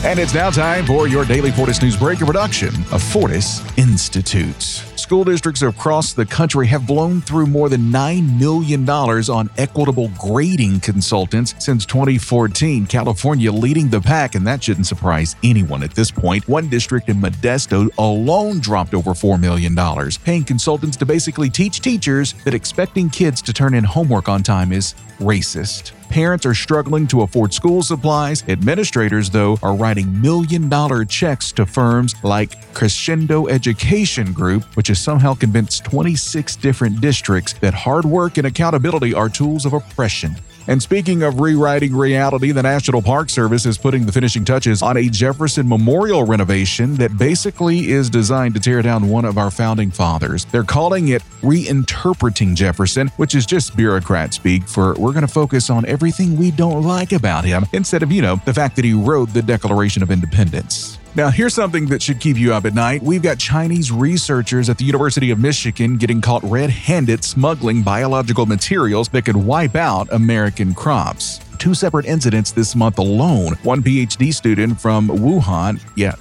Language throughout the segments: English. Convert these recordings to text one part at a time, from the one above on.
And it's now time for your daily Fortis News Break, a production of Fortis Institute. School districts across the country have blown through more than $9 million on equitable grading consultants since 2014. California leading the pack, and that shouldn't surprise anyone at this point. One district in Modesto alone dropped over $4 million, paying consultants to basically teach teachers that expecting kids to turn in homework on time is racist. Parents are struggling to afford school supplies. Administrators, though, are writing million-dollar checks to firms like Crescendo Education Group, which has somehow convinced 26 different districts that hard work and accountability are tools of oppression. And speaking of rewriting reality, the National Park Service is putting the finishing touches on a Jefferson Memorial renovation that basically is designed to tear down one of our founding fathers. They're calling it Reinterpreting Jefferson, which is just bureaucrat speak for we're going to focus on everything we don't like about him instead of, the fact that he wrote the Declaration of Independence. Now, here's something that should keep you up at night. We've got Chinese researchers at the University of Michigan getting caught red-handed smuggling biological materials that could wipe out American crops. Two separate incidents this month alone. One PhD student from Wuhan,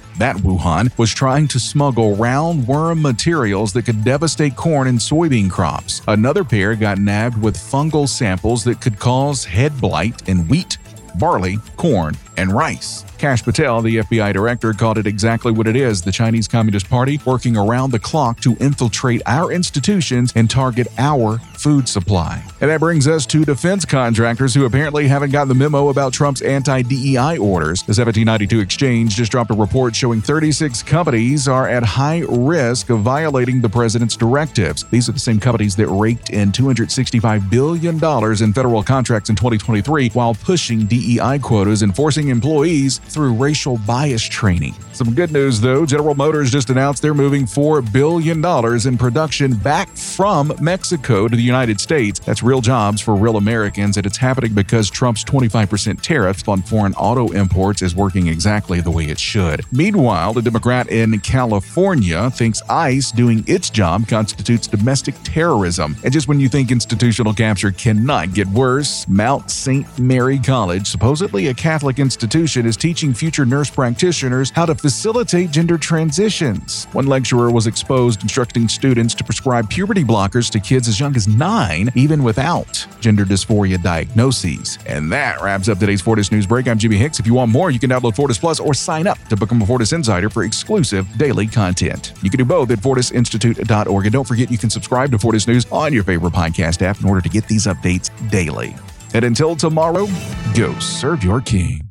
was trying to smuggle roundworm materials that could devastate corn and soybean crops. Another pair got nabbed with fungal samples that could cause head blight in wheat, barley, corn, and rice. Kash Patel, the FBI director, called it exactly what it is, the Chinese Communist Party working around the clock to infiltrate our institutions and target our food supply. And that brings us to defense contractors who apparently haven't gotten the memo about Trump's anti-DEI orders. The 1792 Exchange just dropped a report showing 36 companies are at high risk of violating the president's directives. These are the same companies that raked in $265 billion in federal contracts in 2023 while pushing DEI quotas and forcing employees through racial bias training. Some good news, though. General Motors just announced they're moving $4 billion in production back from Mexico to the United States. That's real jobs for real Americans, and it's happening because Trump's 25% tariff on foreign auto imports is working exactly the way it should. Meanwhile, a Democrat in California thinks ICE doing its job constitutes domestic terrorism. And just when you think institutional capture cannot get worse, Mount St. Mary College, supposedly a Catholic institution, is teaching future nurse practitioners how to facilitate gender transitions. One lecturer was exposed instructing students to prescribe puberty blockers to kids as young as 9, even without gender dysphoria diagnoses. And that wraps up today's Fortis News Break. I'm Jimmy Hicks. If you want more, you can download Fortis Plus or sign up to become a Fortis Insider for exclusive daily content. You can do both at fortisinstitute.org. And don't forget, you can subscribe to Fortis News on your favorite podcast app in order to get these updates daily. And until tomorrow, go serve your king.